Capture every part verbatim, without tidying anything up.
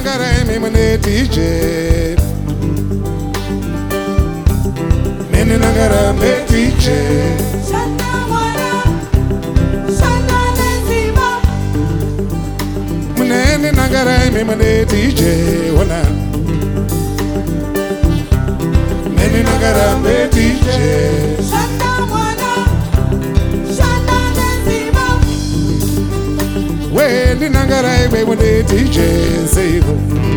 nangara imi mune D J. Mene nangara me D J. Shana wana, shana nezima. Mune nangara imi mune D J. Wana. Mene nangara me D J. Shana wana, shana nezima. We ni nangara imi mune D J. Seigo.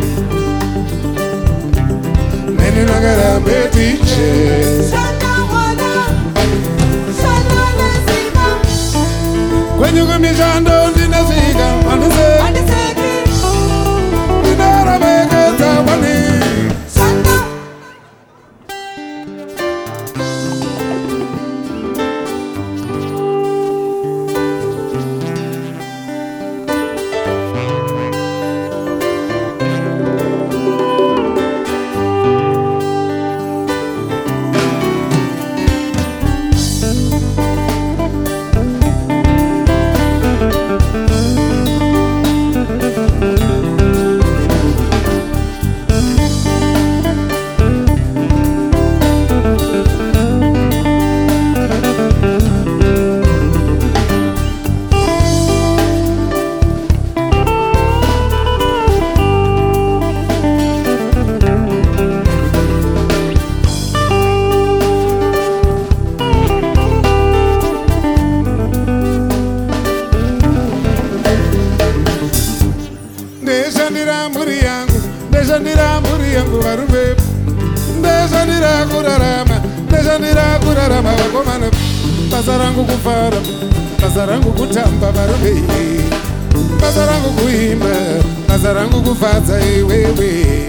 Mene nangara me D J. Shana wana, shana nezima. Kwenye kumishando ndinafika andise Andiseki, ndinara megeza wani. shana. Ndeshandira mburi yangu, ndeshandira mburi yangu varume. Ndeshandira kurarama, ndeshandira kurarama vakomana. Basa rangu kufara, basa rangu kutamba varume. Basa rangu kuimba, basa rangu kufadza iwewe.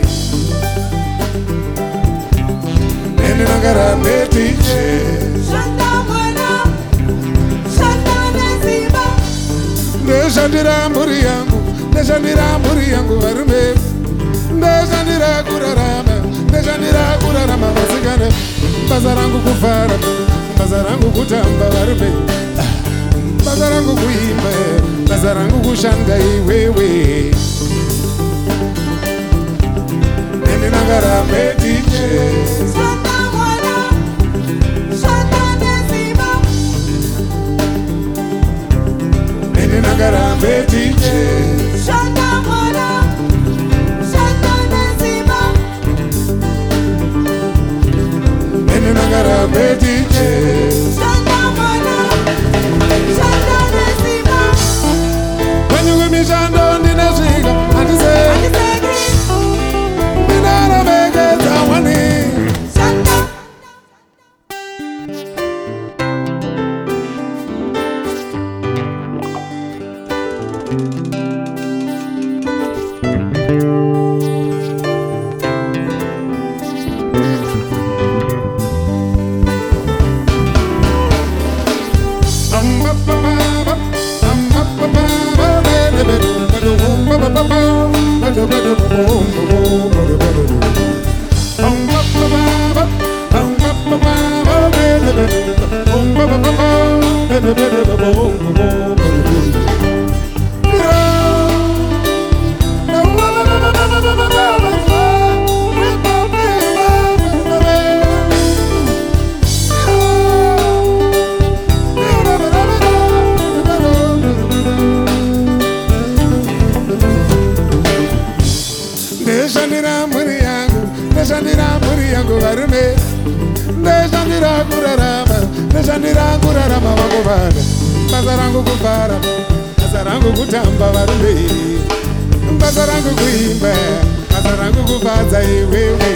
Nene nangara me D J. Shana wana, shana nezima. Ndeshandira mburi yangu, ndeshandira mburi yangu varume. Ndeshandira kurarama, ndeshandira kurarama vasikana. Basa rangu kufara, basa rangu kutamba varume. Basa rangu kuimba, basa rangu kushanda iwewe. Nene nangara me D J. Shana wana, shana nezima. Nene nangara me D J. Shana wana, shana nezima. Nene nangara me D J. Shana wana, shana nezima. Kwenye kumishando ndinasvika andise Andiseki, ndinara megeza wani. shana. Ndeshandira mburi yangu, ndeshandira mburi yangu varume. Ndeshandira kurarama, ndeshandira kurarama vakomana. Basa rangu kufara, basa rangu kutamba varume. Basa rangu kuimba, basa rangu kufadza iwewe.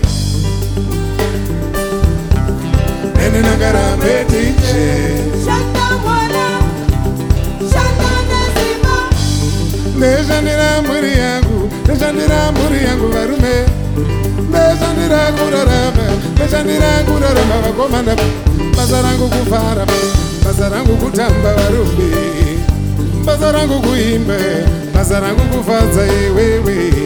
Nene nangara me D J. Shana wana, shana nezima. Ndeshandira mburi yangu, ndeshandira mburi yangu varume. Ndeshandira kurarama, ndeshandira kurarama vakomana. Basa rangu kufara, basa rangu kutamba varume. Basa rangu kuimba, basa rangu kufadza iwewe.